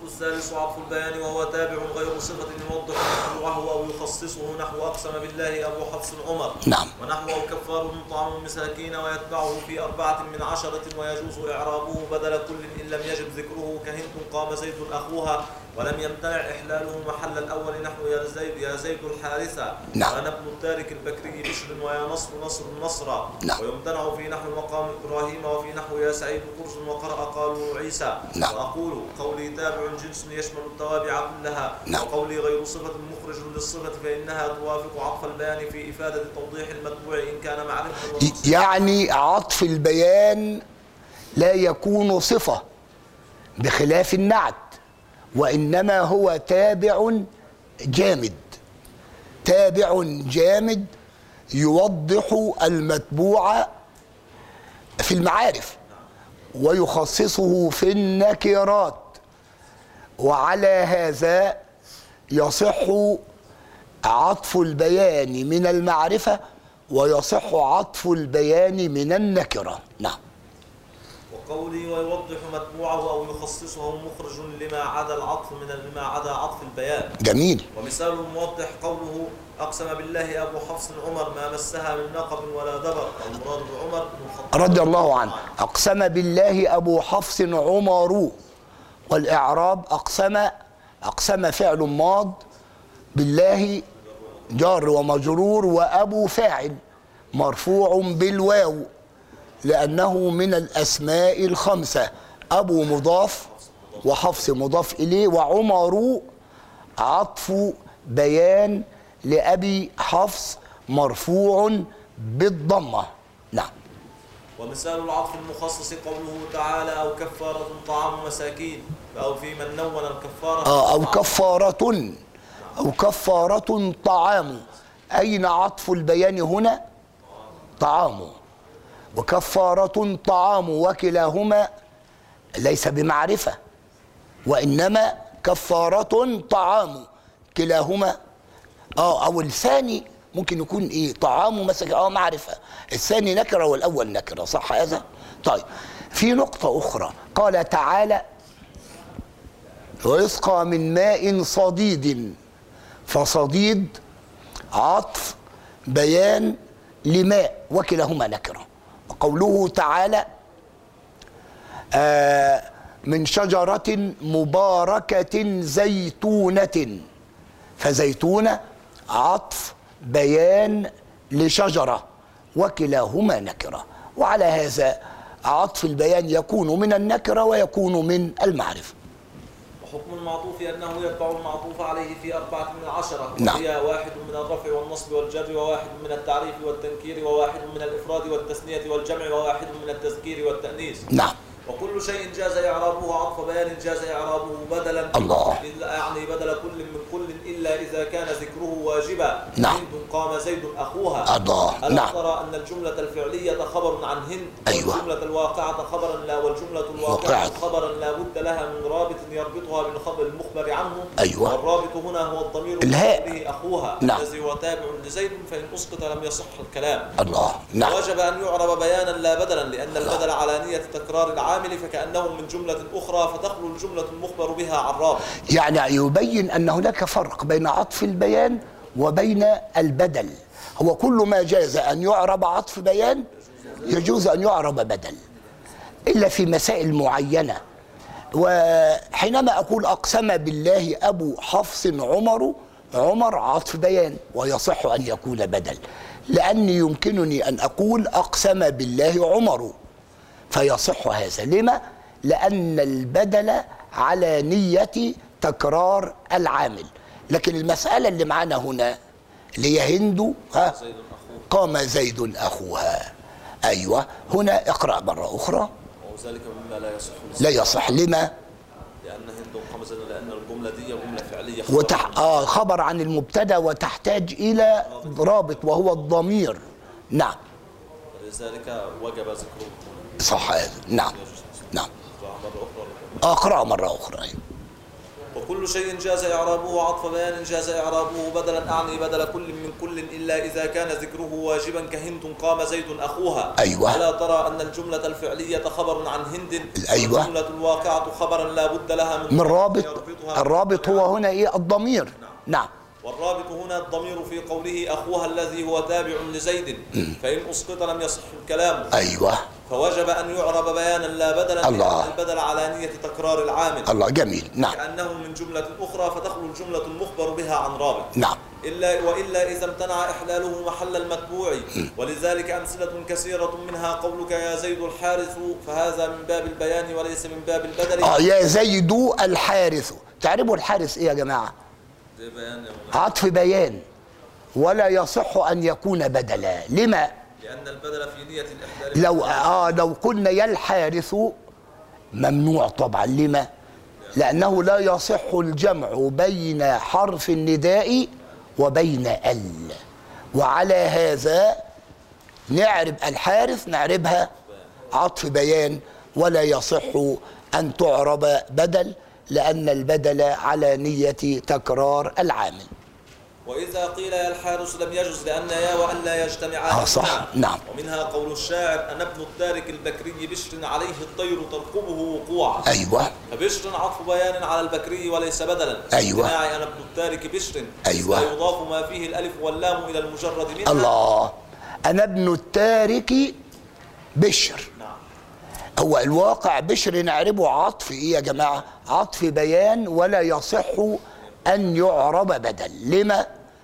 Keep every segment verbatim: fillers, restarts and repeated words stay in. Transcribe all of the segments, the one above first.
الثالث عطف البيان وهو تابع غير صفة يوضح مطبوعه أو يخصصه، نحو أقسم بالله أبو حفص عمر. نعم. ونحو أو كفار طعام المساكين ويتبعه في أربعة من عشرة ويجوز إعرابه بدل كل إن لم يجب ذكره، كهند قام زيد أخوها ولم يمتنع إحلاله محل الأول، نحو يا زيد يا زيد الحارثة. نعم. وأنا ابن التارك البكري بشر ويا نصر نصر النصر. نعم. ويمتنع في نحو مقام إبراهيم وفي نحو يا سعيد قرص وقرأ قالوا عيسى. نعم. وأقول قولي تابع جنس يشمل التوابع كلها. نعم. وقولي غير صفة مخرج للصفة فإنها توافق عطف البيان في إفادة توضيح المتبوع إن كان معرفة. يعني عطف البيان لا يكون صفة بخلاف النعت، وإنما هو تابع جامد، تابع جامد يوضح المتبوع في المعارف ويخصصه في النكرات، وعلى هذا يصح عطف البيان من المعرفة ويصح عطف البيان من النكرة. نعم. وقولي ويوضح متبوعه أو يخصصه مخرج لما عدا العطف من لما عدا عطف البيان. جميل. ومثال الموضح قوله أقسم بالله أبو حفص عمر ما مسها من نقب ولا دبر، المراد بعمر بن الخطاب رضي الله عنه. أقسم بالله أبو حفص عمر، والإعراب أقسم، أقسم فعل ماض، بالله جار ومجرور، وأبو فاعل مرفوع بالواو لأنه من الأسماء الخمسة، أبو مضاف وحفص مضاف إليه، وعمر عطف بيان لأبي حفص مرفوع بالضمة. نعم. ومثال العطف المخصص قوله تعالى أو كفارة طعام مساكين، أو في من نون الكفارة آه أو كفارة، أو كفارة طعام. أين عطف البيان هنا؟ طعام. وكفارة طعام، وكلاهما ليس بمعرفة، وإنما كفارة طعام كلاهما. اه أو الثاني ممكن يكون إيه؟ طعام مساكين، اه معرفة. الثاني نكرة والأول نكرة، صح هذا؟ طيب، في نقطة أخرى، قال تعالى ويسقى من ماء صديد، فصديد عطف بيان لماء وكلاهما نكرة. وقوله تعالى آه من شجرة مباركة زيتونة، فزيتونة عطف بيان لشجرة وكلاهما نكرة. وعلى هذا عطف البيان يكون من النكرة ويكون من المعرفة. وحكم المعطوف أنه يتبع المعطوف عليه في أربعة من عشرة، نعم. وهي واحد من الرفع والنصب والجر، وواحد من التعريف والتنكير، وواحد من الإفراد والتثنية والجمع، وواحد من التذكير والتأنيث. نعم. وكل شيء جاز إعرابه عطف بيان جاز إعرابه بدلا، الله. يعني بدل كل من كل إلا إذا كان ذكره واجبا. نعم. هند قام زيد أخوها. الله. ألا نعم. ترى أن الجملة الفعلية خبر عن هند، أيوة. والجملة الواقعة خبرا لا والجملة الواقعة خبرا لا بد لها من رابط يربطها بالخبر المخبر عنه. أيوة. والرابط هنا هو الضمير الهاء به أخوها. نعم. الذي هو تابع لزيد، فإن أسقط لم يصح الكلام. الله. نعم. وجب أن يعرب بيانا لا بدلا، لأن البدل على نية تكرار العامل فكأنه من جملة أخرى فتخلو الجملة المخبر بها عن رابط. يعني يبين أن هناك فرق بين عطف البيان وبين البدل. هو كل ما جاز أن يعرب عطف بيان يجوز أن يعرب بدل، إلا في مسائل معينة. وحينما أقول أقسم بالله أبو حفص عمر، عمر عطف بيان ويصح أن يكون بدل، لأني يمكنني أن أقول أقسم بالله عمر فيصح هذا. لما؟ لأن البدل على نية تكرار العامل. لكن المسألة اللي معنا هنا اللي هي هند ها قام زيد أخوها، أيوة، هنا اقرأ مرة أخرى. وذلك مما لا يصح. لا يصح. لما؟ لأن هند قام زيد، لأن الجملة دي جملة فعلية خبر, وتح... آه خبر عن المبتدأ وتحتاج إلى رابط وهو الضمير. نعم. لذلك وجب ذكره. صح هذا. نعم. نعم. مرة أخرى. اقرأ مرة أخرى. وكل شيء جاز إعرابه عطف بيان جاز إعرابه بدلا، أعني بدل كل من كل إلا إذا كان ذكره واجبا كهند قام زيد أخوها. أيوة. ألا ترى أن الجملة الفعلية خبر عن هند، أيوة. والجملة الواقعة خبرا لا بد لها من, من رابط. الرابط هو هنا إيه؟ الضمير. نعم. نعم. والرابط هنا الضمير في قوله أخوها الذي هو تابع لزيد، فإن أسقط لم يصح الكلام. أيوة. فوجب أن يعرب بيانا لا بدلا، الله. لأن البدل على نية تكرار العامل. الله جميل. نعم. كأنه من جملة أخرى فتخلو الجملة المخبر بها عن رابط. نعم. إلا وإلا إذا امتنع إحلاله محل المتبوع، ولذلك أمثلة كثيرة منها قولك يا زيد الحارث، فهذا من باب البيان وليس من باب البدل. آه يا زيد الحارث، تعرفوا الحارث إيه يا جماعة؟ بيان عطف بيان ولا يصح أن يكون بدلا. لما؟ لأن البدل في نية الإحلال. لو آه لو قلنا يا الحارث ممنوع طبعا. لما؟ لأنه لا يصح الجمع بين حرف النداء وبين ال، وعلى هذا نعرب الحارث نعربها عطف بيان ولا يصح أن تعرب بدل، لأن البدل على نية تكرار العامل. وإذا قيل يا الحارس لم يجز لأن يا وأن لا يجتمعان. آه صح. نعم. ومنها قول الشاعر أنا ابن التارك البكري بشر عليه الطير ترقبه وقوعا. أيوة. فبشر عطف بيان على البكري وليس بدلا. أيوة. اجتماعي أنا ابن التارك بشر. أيوة. لا يضاف ما فيه الألف واللام إلى المجرد منها. الله. أنا ابن التارك بشر. نعم. هو الواقع بشر نعربه عطف إيه يا جماعة؟ عطف بيان ولا يصح أن يعرب بدل. لما؟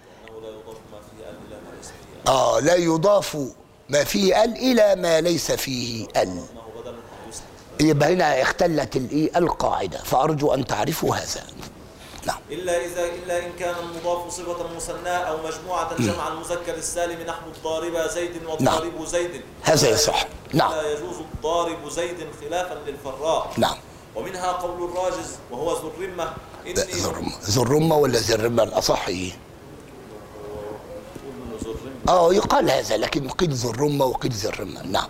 آه لا يضاف ما فيه ال إلى ما ليس فيه ال، يبقى هنا اختلت الإيه؟ القاعدة، فأرجو أن تعرفوا هذا. نعم. إلا إذا إلا إن كان المضاف صفة مثناة أو مجموعة جمع المذكر السالم نحو الضارب زيد والضارب نعم. زيد. هذا يصح. نعم. لا يجوز الضارب زيد خلافا للفراء. نعم. ومنها قول الراجز وهو ذو الرمة إني ذو الرمة. ذو الرمة ولا ذو الرمة الأصح إيه؟ اه يقال هذا، لكن قيل ذو الرمة وقيل ذو الرمة. نعم.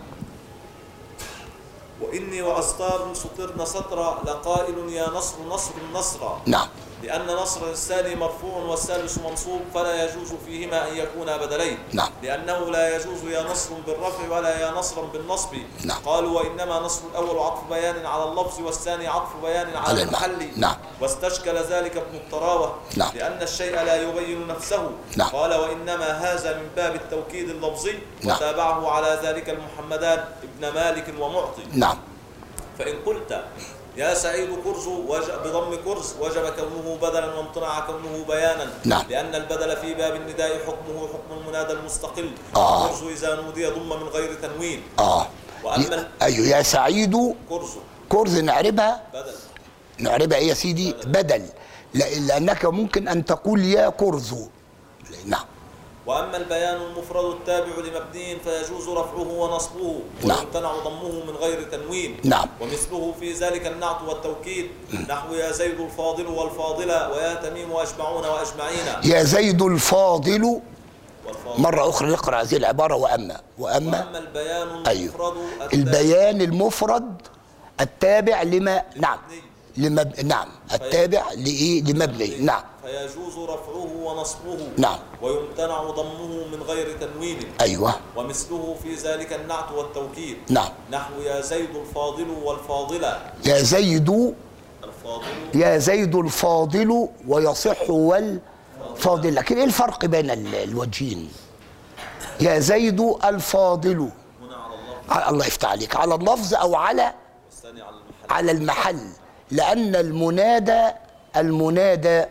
وإني وأستار سطرن سطرا لقائل يا نصر نصر نصرا. نعم. لأن نصر الثاني مرفوع والثالث منصوب فلا يجوز فيهما أن يكونا بدلين. نعم. لأنه لا يجوز يا نصر بالرفع ولا يا نصرا بالنصب. نعم. قالوا وإنما نصر الأول عطف بيان على اللفظ والثاني عطف بيان على, على المحل. نعم. واستشكل ذلك ابن الطراوة. نعم. لأن الشيء لا يبين نفسه. نعم. قال وإنما هذا من باب التوكيد اللفظي. نعم. وتابعه على ذلك المحمدان ابن مالك ومعطي. نعم. فإن قلت يا سعيد كرز بضم كرز وجب كونه بدلا وامتنع كونه بيانا. نعم. لأن البدل في باب النداء حكمه حكم المنادى المستقل. آه. كرز إذا نودي ضم من غير تنوين. اه وأما أيوه يا سعيد كرز كرز نعربها بدل. نعربها إيه يا سيدي؟ بدل, بدل. لأنك ممكن أن تقول يا كرز. نعم. وأما البيان المفرد التابع لمبني فيجوز رفعه ونصبه. نعم. ويمتنع ضمه من غير تنوين. نعم. ومثله في ذلك النعت والتوكيد نحو يا زيد الفاضل والفاضلة ويا تميم وأجمعون وأجمعين. يا زيد الفاضل والفاضل. مرة أخرى نقرأ هذه العبارة وأما وأما, وأما البيان المفرد أيوه. البيان المفرد التابع لما نعم لمب... نعم التابع لإيه؟ لمبني. نعم. فيجوز رفعه ونصبه. نعم. ويمتنع ضمه من غير تنوين. أيوه. ومثله في ذلك النعت والتوكيد. نعم. نحو يا زيد الفاضل والفاضلة. يا زيد الفاضل يا زيد الفاضل ويصح والفاضل. لكن إيه الفرق بين الوجهين؟ يا زيد الفاضل هنا على اللفظ. الله يفتح عليك، على اللفظ أو على والثاني على المحل. على المحل، لأن المنادى المنادى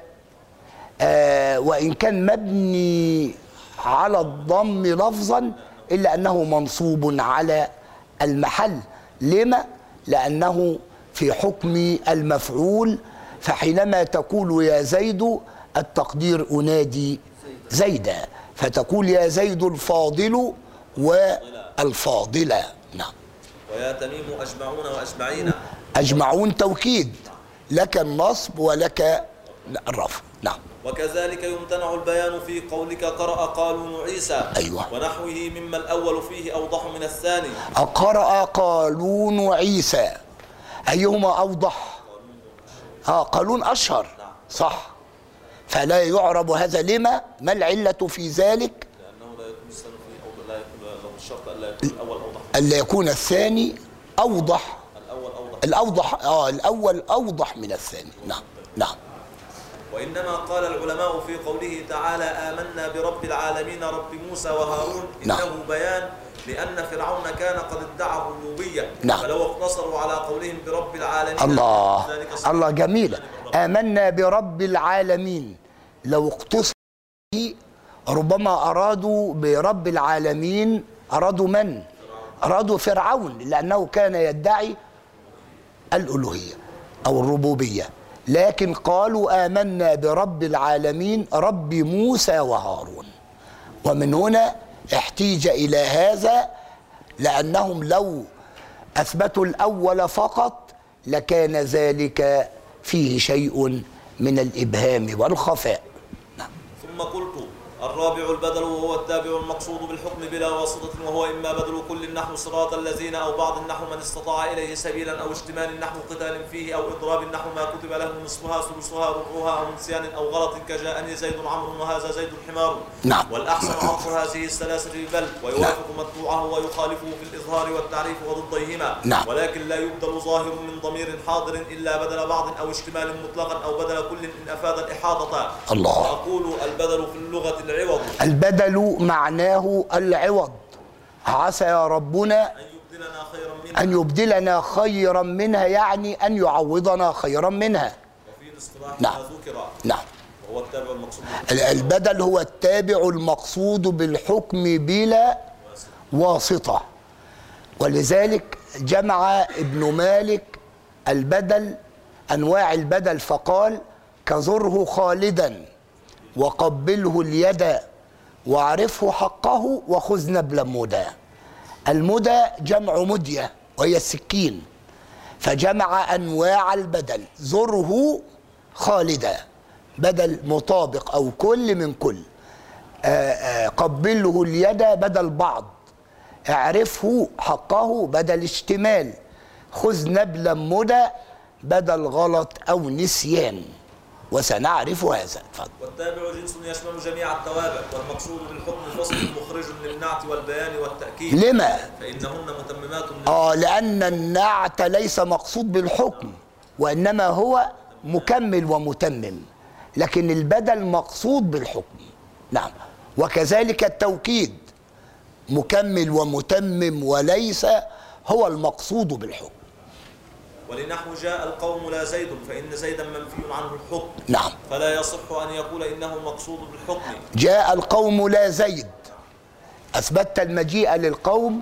آه وإن كان مبني على الضم لفظا إلا أنه منصوب على المحل. لما؟ لأنه في حكم المفعول، فحينما تقول يا زيد التقدير أنادي زيدا، فتقول يا زيد الفاضل والفاضلة. نعم. ويا تميم أجمعون وأجمعين. أجمعون توكيد، لك النصب ولك الرفع. نعم. وكذلك يمتنع البيان في قولك قرأ قالون عيسى. أيوة. ونحوه مما الأول فيه أوضح من الثاني. قرأ قالون عيسى، أيهما أوضح؟ آه قالون أشهر. نعم. صح. فلا يعرب هذا لما؟ ما العلة في ذلك؟ لأنه لا يكون الثاني أو لا يكون له الشرط ألا يكون الأول أوضح. ألا يكون الثاني أوضح. الأول أوضح. الأوضح آه الأول أوضح من الثاني. نعم نعم. وإنما قال العلماء في قوله تعالى آمنا برب العالمين رب موسى وهارون إنه نعم. بيان لأن فرعون كان قد ادعى الربوبية. نعم. فلو اقتصروا على قولهم برب العالمين الله الله جميلة. آمنا برب العالمين لو اقتصروا ربما أرادوا برب العالمين أرادوا من؟ أرادوا فرعون، لأنه كان يدعي الألوهية أو الربوبية، لكن قالوا آمنا برب العالمين رب موسى وهارون. ومن هنا احتيج إلى هذا، لأنهم لو أثبتوا الأول فقط لكان ذلك فيه شيء من الإبهام والخفاء. نعم. ثم قلت الرابع البدل وهو التابع المقصود بالحكم بلا واسطة، وهو إما بدل كل نحو صراط الذين أو بعض النحو من استطاع إليه سبيلا، أو اشتمال نحو قتال فيه، أو إضراب نحو ما كتب له نصفها ثلثها ربعها، أو نسيان أو غلط كجاءني زيد عمرو وهذا زيد حمار. نعم. والأحسن عطف هذه الثلاثة بل ويوافق متبوعه ويخالفه في الإظهار والتعريف وضديهما. نعم. ولكن لا يبدل ظاهر من ضمير حاضر إلا بدل بعض أو اشتمال مطلقا أو بدل كل إن أفاد الإحاطة. الله. وأقول البدل في اللغة العوض. البدل معناه العوض. عسى ربنا أن يبدلنا خيرا منها. أن يبدلنا خيرا منها، يعني أن يعوضنا خيرا منها. وفي الاصطلاح نعم. ما ذكر. نعم. وهو التابع المقصود. البدل هو التابع المقصود بالحكم بلا واسطة. ولذلك جمع ابن مالك البدل أنواع البدل فقال كزره خالدا وقبله اليد واعرفه حقه وخذ نبلا مدى. المدى جمع مدية وهي السكين، فجمع أنواع البدل. زره خالدا بدل مطابق أو كل من كل. آآ آآ قبله اليد بدل بعض. اعرفه حقه بدل اشتمال. خذ نبلا مدى بدل غلط أو نسيان، وسنعرف هذا. اتفضل. والتابع جنس يشمل جميع التوابع، والمقصود بالحكم فصل مخرج للنعت والبيان والتأكيد. لما؟ فإنهن متممات. آه لأن النعت ليس مقصود بالحكم، وإنما هو مكمل ومتمم، لكن البدل مقصود بالحكم. نعم. وكذلك التوكيد مكمل ومتمم وليس هو المقصود بالحكم. ولنحو جاء القوم لا زيد فإن زيدا منفي عنه الحكم. نعم. فلا يصح أن يقول إنه المقصود بالحكم. جاء القوم لا زيد، أثبتت المجيء للقوم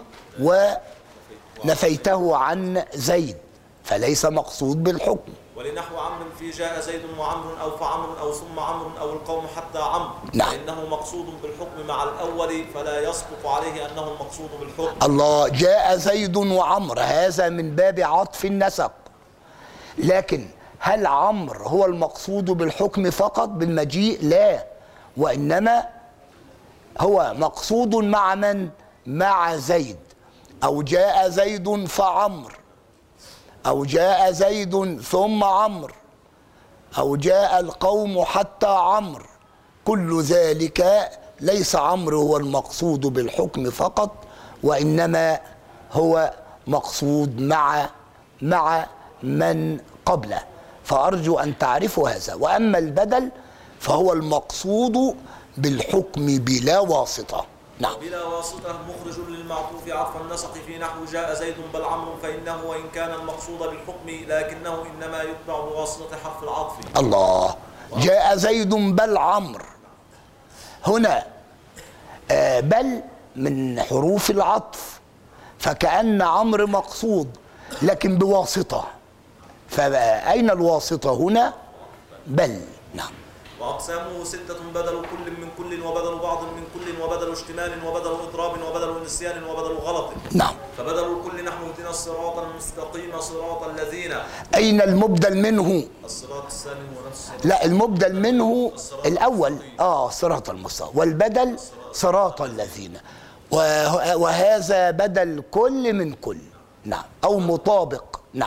ونفيته عن زيد، فليس مقصود بالحكم. ولنحو عمرو في جاء زيد وعمرو أو فعمرو أو ثم عمرو أو القوم حتى عمرو. نعم. فإنه مقصود بالحكم مع الأول، فلا يسقط عليه أنه المقصود بالحكم. الله. جاء زيد وعمرو هذا من باب عطف النسق، لكن هل عمرو هو المقصود بالحكم فقط بالمجيء؟ لا، وإنما هو مقصود مع من؟ مع زيد. أو جاء زيد فعمرو، أو جاء زيد ثم عمرو، أو جاء القوم حتى عمرو. كل ذلك ليس عمرو هو المقصود بالحكم فقط، وإنما هو مقصود مع مع من قبله. فأرجو أن تعرفوا هذا. وأما البدل فهو المقصود بالحكم بلا واسطة. نعم. بلا واسطة مخرج للمعطوف عطف النسق في نحو جاء زيد بل عمرو، فإنه وإن كان المقصود بالحكم لكنه إنما يتبع بواسطة حرف العطف. الله. جاء زيد بل عمرو، هنا آه بل من حروف العطف، فكأن عمرو مقصود لكن بواسطة، فأين الواسطة هنا؟ بل. نعم. وأقسامه ستة بدل كل من كل وبدل بعض من كل وبدل اشتمال وبدل إضراب وبدل نسيان وبدل غلط. نعم. فبدل الكل نحو اهدنا الصراط المستقيم صراط الذين. أين المبدل منه؟ الصراط الثاني هو نفس. لا، المبدل منه الأول آه صراط المستقيم، والبدل صراط الذين، وهذا بدل كل من كل. نعم. أو مطابق. نعم.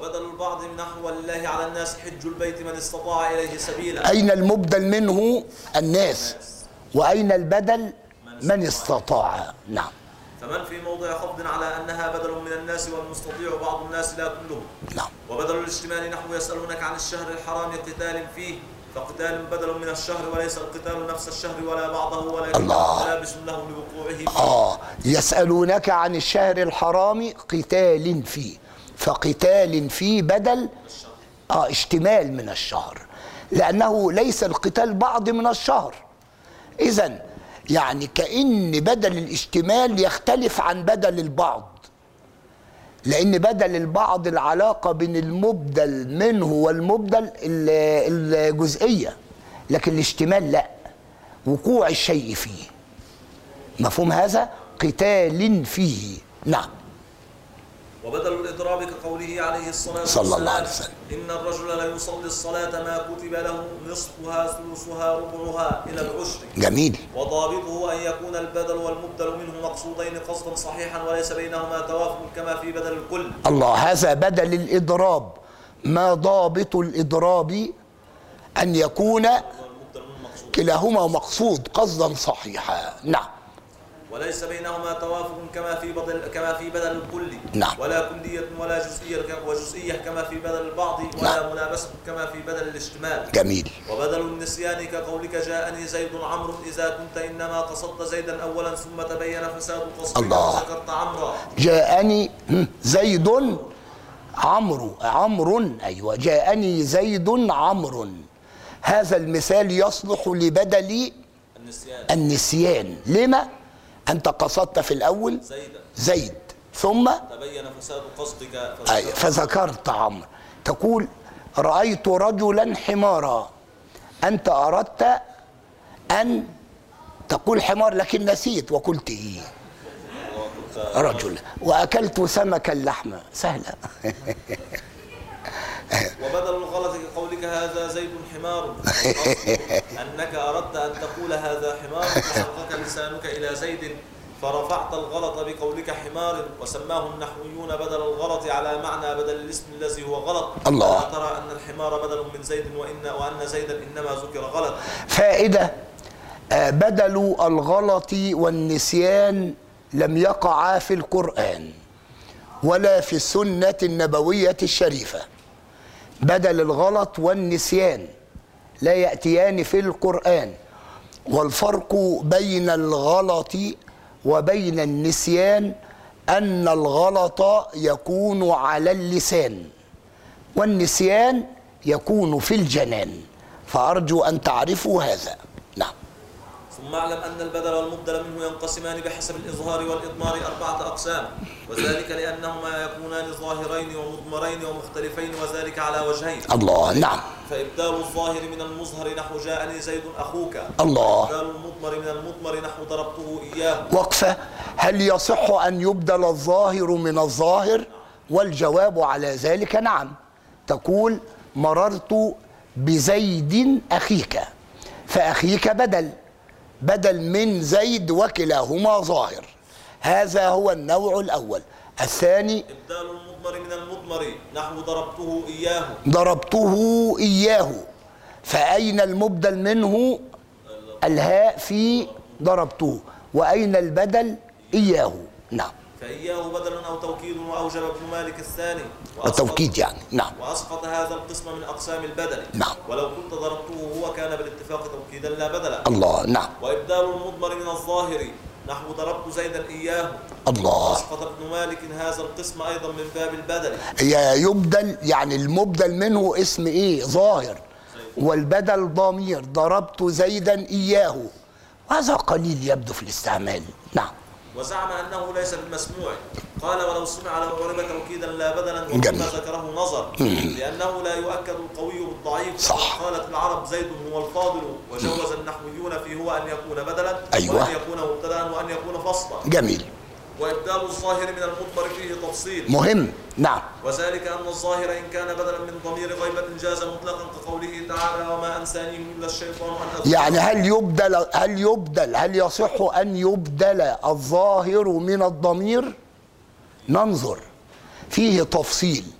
وبدل البعض نحو الله على الناس حج البيت من استطاع إليه سبيلا. أين المبدل منه؟ الناس. وأين البدل؟ من استطاع. نعم. فمن في موضع خفض على أنها بدل من الناس والمستطيع بعض الناس لا كلهم. نعم. وبدل الاشتمال نحو يسألونك عن الشهر الحرام قتال فيه، فقتال بدل من الشهر وليس القتال نفس الشهر ولا بعضه ولكن ملابس له لوقوعه. آه يسألونك عن الشهر الحرام قتال فيه، فقتال فيه بدل آه اشتمال من الشهر، لأنه ليس القتال بعض من الشهر. إذن يعني كأن بدل الاشتمال يختلف عن بدل البعض، لأن بدل البعض العلاقة بين المبدل منه والمبدل الجزئية، لكن الاشتمال لا، وقوع الشيء فيه. مفهوم هذا؟ قتال فيه. نعم. وبدل الإضراب كقوله عليه الصلاة والسلام صلى الله عليه وسلم إن الرجل لا يصلي الصلاة ما كتب له نصفها ثلثها ربعها إلى العشر. جميل. وضابطه أن يكون البدل والمبدل منه مقصودين قصدا صحيحا وليس بينهما توافق كما في بدل الكل. الله. هذا بدل الإضراب. ما ضابط الإضراب؟ أن يكون كلاهما مقصود قصدا صحيحا. نعم. وليس بينهما توافق كما في بدل كما في بدل الكل. نعم. ولا كلية ولا جزئية وجزئية كما في بدل البعض ولا نعم. ملابسة كما في بدل الاشتمال. جميل. وبدل النسيان كقولك جاءني زيد عمرو إذا كنت إنما قصدت زيدا أولا ثم تبين فساد قصدك وذكرت عمرا. جاءني زيد عمرو عمرو أيوة جاءني زيد عمرو. هذا المثال يصلح لبدل النسيان. النسيان. لما؟ أنت قصدت في الأول زيدا زيد ثم تبين فساد قصدك فذكرت, فذكرت عمرو. تقول رأيت رجلا حمارا، أنت أردت أن تقول حمار لكن نسيت وقلت إيه؟ رجل. وأكلت سمكا لحما. سهلة. وبدل الغلط كقولك هذا زيد حمار أنك أردت أن تقول هذا حمار فحرك لسانك إلى زيد فرفعت الغلط بقولك حمار، وسماه النحويون بدل الغلط على معنى بدل الاسم الذي هو غلط. الله. ترى أن الحمار بدل من زيد وإن وأن زيدا إنما ذكر غلط. فائدة: بدل الغلط والنسيان لم يقعا في القرآن ولا في السنة النبوية الشريفة. بدل الغلط والنسيان لا يأتيان في القرآن، والفرق بين الغلط وبين النسيان أن الغلط يكون على اللسان والنسيان يكون في الجنان، فأرجو أن تعرفوا هذا. نعم. ثم اعلم أن البدل والمبدل منه ينقسمان بحسب الإظهار والإضمار أربعة أقسام، وذلك لأنهما يكونان ظاهرين ومضمرين ومختلفين، وذلك على وجهين. الله. نعم. فإبدال الظاهر من المظهر نحو جاءني زيد أخوك. الله. وإبدال المضمر من المضمر نحو ضربته إياه. وقفة: هل يصح أن يبدل الظاهر من الظاهر؟ والجواب على ذلك نعم. تقول مررت بزيد أخيك، فأخيك بدل بدل من زيد وكلاهما ظاهر. هذا هو النوع الأول. الثاني إبدال المضمر من المضمر نحو ضربته إياه. ضربته إياه، فأين المبدل منه؟ الهاء في ضربته. وأين البدل؟ إياه. نعم. فإياه بدل أو توكيد، وأوجب ابن مالك الثاني التوكيد يعني. نعم. وأسقط هذا القسم من أقسام البدل. نعم. ولو كنت ضربته هو كان بالاتفاق توكيدا لا بدلا. الله. نعم. وإبدال المضمر من الظاهر نحو ضربت زيدا إياه. الله. أسقط ابن مالك هذا القسم أيضا من باب البدل. يبدل يعني المبدل منه اسم إيه؟ ظاهر. والبدل ضمير. ضربت زيدا إياه. هذا قليل يبدو في الاستعمال. نعم. وزعم أنه ليس بالمسموع. قال ولو سمع لو عرب توكيدا لا بدلا، وما ذكره نظر، لأنه لا يؤكد القوي بالضعيف. صح. قالت العرب زيد هو الفاضل، وجوز النحويون في هو أن يكون بدلا. أيوة. وأن يكون مبتدأ وأن يكون فصلا. جميل. وإبدال الظاهر من المضمر فيه تفصيل مهم. نعم. وذلك أن الظاهر إن كان بدلا من ضمير غيبة جاز مطلقا كقوله تعالى وما أنسانيه إلا الشيطان أن أذكره. يعني هل يبدل هل يبدل هل يصح أن يبدل الظاهر من الضمير؟ ننظر فيه تفصيل.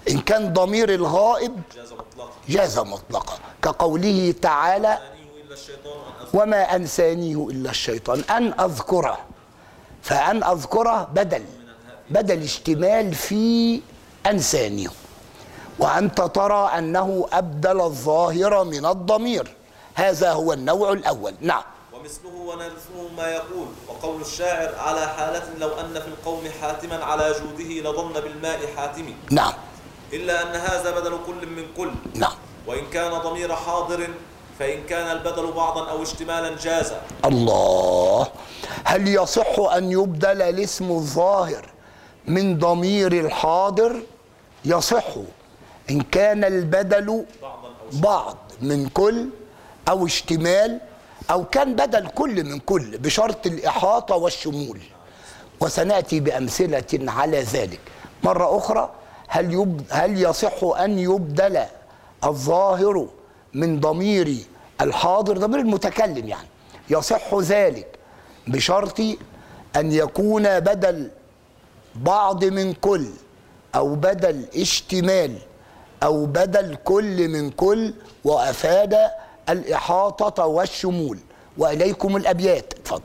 إن كان ضمير الغائب جاز مطلقا جاز مطلقا، كقوله تعالى إلا الشيطان أن أذكره. وما أنسانيه إلا الشيطان أن أذكره، فأن أذكره بدل بدل اشتمال في أنسانيه. وأنت ترى أنه أبدل الظاهر من الضمير، هذا هو النوع الأول. نعم. ومثله ونمثله ما يقول وقول الشاعر على حالة لو أن في القوم حاتما على جوده لظن بالماء حاتمي. نعم. إلا أن هذا بدل كل من كل. نعم. وإن كان ضمير حاضر فإن كان البدل بعضا أو اشتمالا جاز. الله. هل يصح أن يبدل الاسم الظاهر من ضمير الحاضر؟ يصح إن كان البدل بعض من كل أو اشتمال، أو كان بدل كل من كل بشرط الإحاطة والشمول، وسنأتي بأمثلة على ذلك مرة أخرى. هل, يب... هل يصح أن يبدل الظاهر من ضمير الحاضر، ضمير المتكلم يعني، يصح ذلك بشرط أن يكون بدل بعض من كل أو بدل اشتمال أو بدل كل من كل، وأفاد الإحاطة والشمول. وإليكم الأبيات. اتفضل.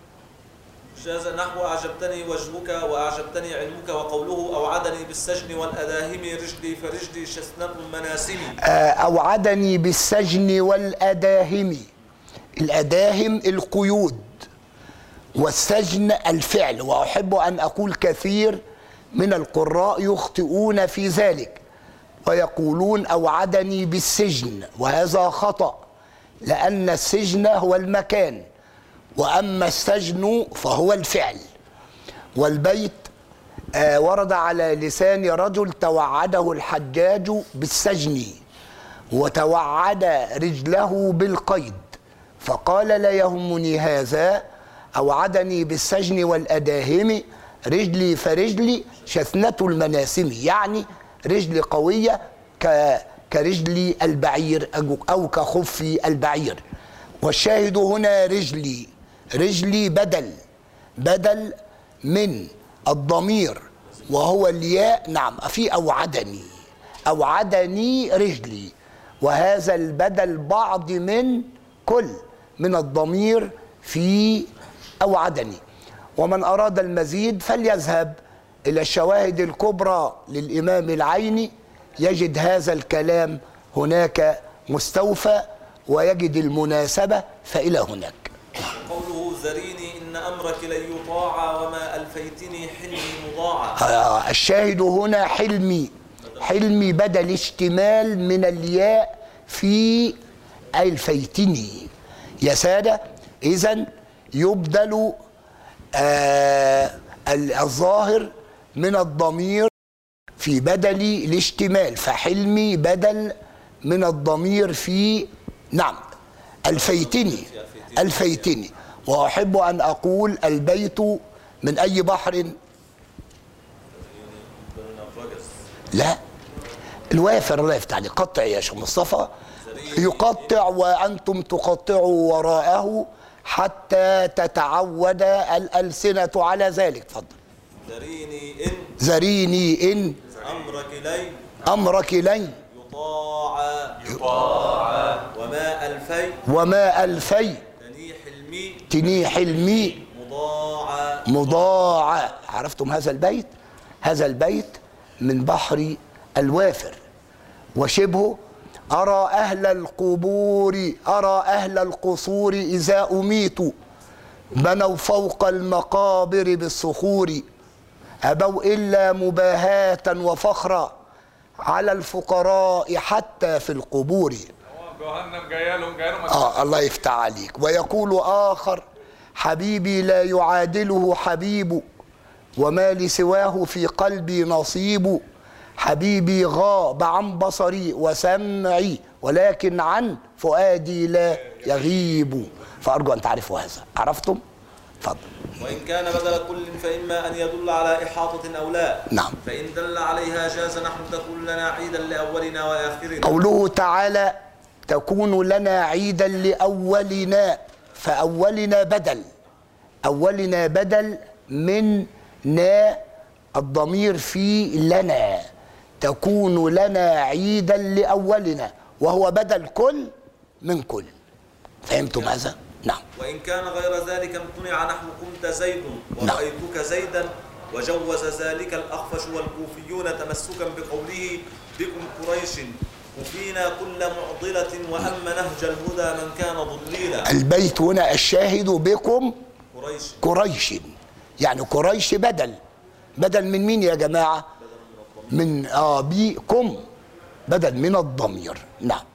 جاز نحو أعجبتني وجهك وأعجبتني علمك، وقوله أوعدني بالسجن والأداهم رجلي فرجلي شسنة المناسم. أوعدني بالسجن والأداهم، الأداهم القيود والسجن الفعل. وأحب أن أقول كثير من القراء يخطئون في ذلك ويقولون أوعدني بالسجن، وهذا خطأ، لأن السجن هو المكان وأما السجن فهو الفعل. والبيت آه ورد على لسان رجل توعده الحجاج بالسجن وتوعد رجله بالقيد، فقال لا يهمني هذا، أوعدني بالسجن والأداهم رجلي فرجلي شثنة المناسم، يعني رجل قوية كرجل البعير أو كخف البعير. والشاهد هنا رجلي، رجلي بدل بدل من الضمير وهو الياء. نعم. في أوعدني، أوعدني رجلي، وهذا البدل بعض من كل من الضمير في أوعدني. ومن أراد المزيد فليذهب إلى الشواهد الكبرى للإمام العيني، يجد هذا الكلام هناك مستوفى ويجد المناسبة، فإلى هناك. قوله ذريني إن أمرك لن يطاع وما ألفيتني حلمي مضاعا. الشاهد هنا حلمي، حلمي بدل اشتمال من الياء في ألفيتني يا سادة. إذن يبدل آه الظاهر من الضمير في بدل الاشتمال، فحلمي بدل من الضمير في نعم ألفيتني ألفيتني. وأحب أن أقول البيت من أي بحر؟ لا، الوافر. الله يفتح عليك. قطع يا شيخ مصطفى. يقطع وأنتم تقطعوا وراءه حتى تتعود الألسنة على ذلك. تفضل. ذريني إن ذريني إن أمرك لن أمرك لن يطاع يطاع وما ألفي وما ألفي تني حلمي تني حلمي مضاعا مضاعا. عرفتم هذا البيت؟ هذا البيت من بحر الوافر وشبهه. أرى أهل القبور أرى أهل القصور إذا أميتوا بنوا فوق المقابر بالصخور، أبوا إلا مباهاة وفخرا على الفقراء حتى في القبور. جهنم جايه لهم جايه لهم. آه الله يفتح عليك. ويقول آخر حبيبي لا يعادله حبيب وما لسواه في قلبي نصيب، حبيبي غاب عن بصري وسمعي ولكن عن فؤادي لا يغيب. فأرجو أن تعرفوا هذا. عرفتم؟ تفضل. وإن كان بدل كل فإما أن يدل على إحاطة أو لا. نعم. فإن دل عليها جاز نحن تكون لنا عيدا لأولنا وآخرنا. قوله تعالى تكون لنا عيدا لأولنا، فأولنا بدل، أولنا بدل من نا الضمير في لنا، تكون لنا عيدا لأولنا، وهو بدل كل من كل. فهمتم هذا؟ نعم. وإن كان غير ذلك امتنع نحو قمت زيد ورأيتك زيدا، وجوز ذلك الأخفش والكوفيون تمسكا بقوله بكم قريش وفينا كل معضلة وأما نهج الهدى من كان ضليلا. البيت هنا الشاهد بكم قريش قريش، يعني قريش بدل بدل من مين يا جماعة؟ من آه بكم، بدل من الضمير. نعم.